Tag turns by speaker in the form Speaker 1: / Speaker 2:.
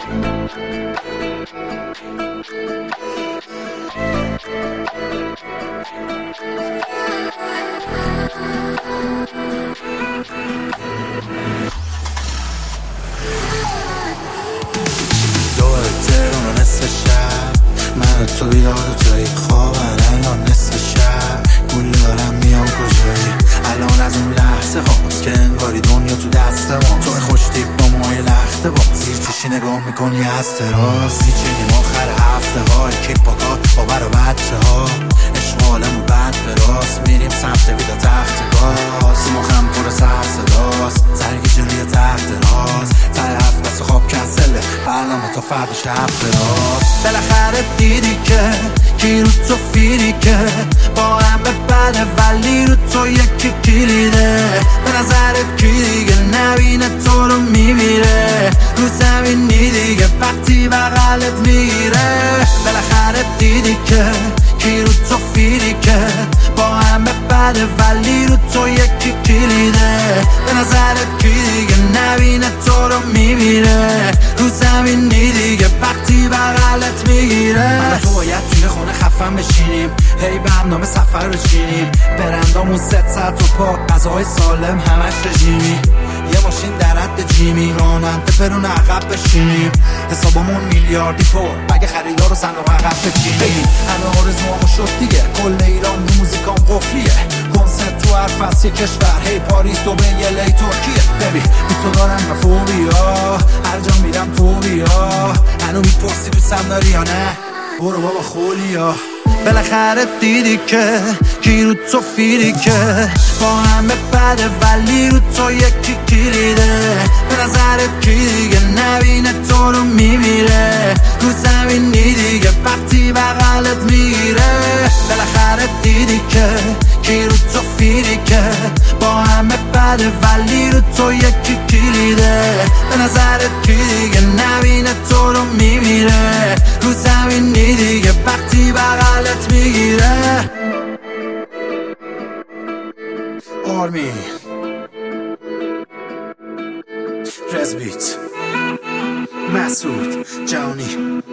Speaker 1: تهران نصف شب من تو بیدار و توی خواب الان نصف شب گول دارم میام کجایی الان از اون لحظه هاست که انگاری دنیا تو دست ما تو خوش تیپ با مای لخته با زیر چشی نگاه میکنی از تراس میچینیم آخر هفته ها کیپ با کار با بر و بچه ها عشق عالم و بد به راست میریم سمت ویدا تخت گاز مخم پر سر صداست سرگی جلوی تحت راز تر هفت دست خواب کنسله برنامه تا فرد شب براست بالاخره دیدی که کی رو تو فیری که با همه بده ولی رو تو یکی کلیده به نظرت کی دیگه نبینه تو رو میمیره رو زمینی دیگه وقتی بغلت میگیره بالاخره دیدی که کی رو تو فیری که با همه بده ولی رو تو یکی کلیده به نظرت کی دیگه نبینه تو رو میمیره رو زمینی دیگه وقتی بغلت میگیره من تو باید توی خونه خفن بشینیم هی برنامه سفر بچینیم برندامون 3 ساعت و پا غذاهای سالم همش رژیمی یه ماشین در حد جیمی راننده پرون عقب بشینیم حسابمون میلیاردی پر اگه خریدار رو صندوق عقب بچینیم همه آرزوامو شد دیگه کل ایران بی موزیکام قفلیه کنسرت تو هر فصل کشور هی پاریس دبی لی ترکیه ببین بی تو دارم مفوبیا هر جا میرم تو بیا هنو میپرسی دوستم داری یا نه برو بابا خولیا بالاخره دیدی که کی رو تو فیری که با همه بده ولی رو تو یکی کلیده به نظرت کی دیگه نبینه تو رو میمیره رو زمینی دیگه وقتی بغلت میگیره بالاخره دیدی که کی رو تو فیری که با همه بده ولی رو تو یکی کلیده به نظرت کی دیگه نبینه تو رو میمیره رو زمینی دیگه وقتی بغلت میگیره آرمین رزبیت مسعود جوانی